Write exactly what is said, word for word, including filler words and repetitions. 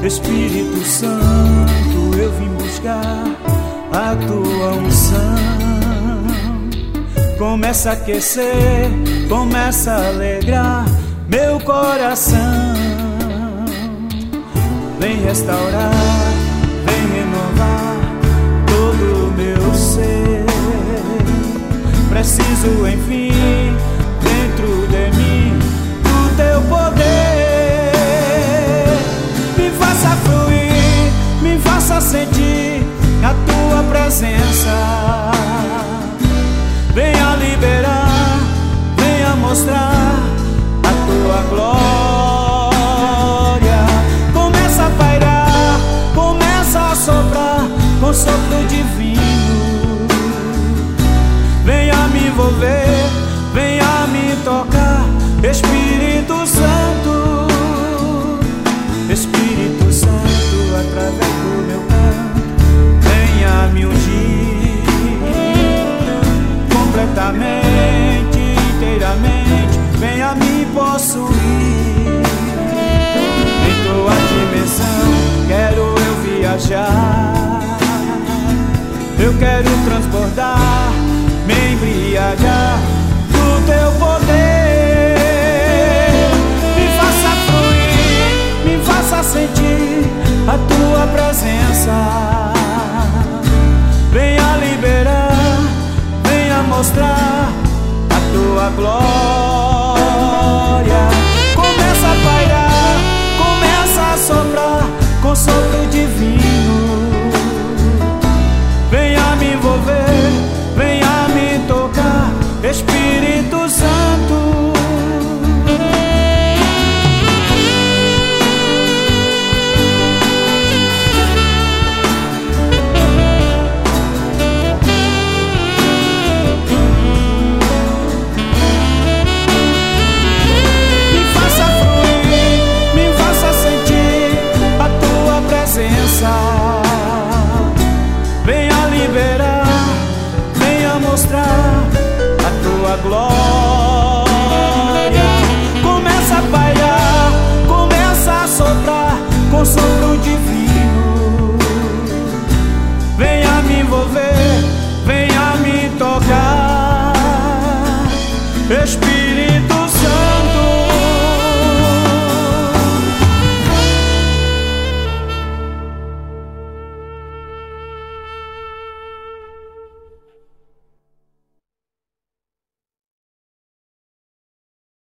Espírito Santo, eu vim buscar a tua unção. Começa a aquecer, começa a alegrar meu coração. Vem restaurar, vem renovar todo o meu ser. Preciso, enfim, dentro de mim, do teu poder. Me faça fluir, me faça sentir a tua presença. Venha liberar, venha mostrar a tua glória. Começa a pairar, começa a soprar com sopro divino. Venha me envolver, venha me tocar, Espírito Santo. Espírito Santo, através do meu canto, venha me ungir completamente, inteiramente, venha me possuir. Em tua dimensão quero eu viajar, eu quero transbordar, me embriagar do teu poder. Me faça fluir, me faça sentir a tua presença. Venha liberar, venha mostrar a tua glória.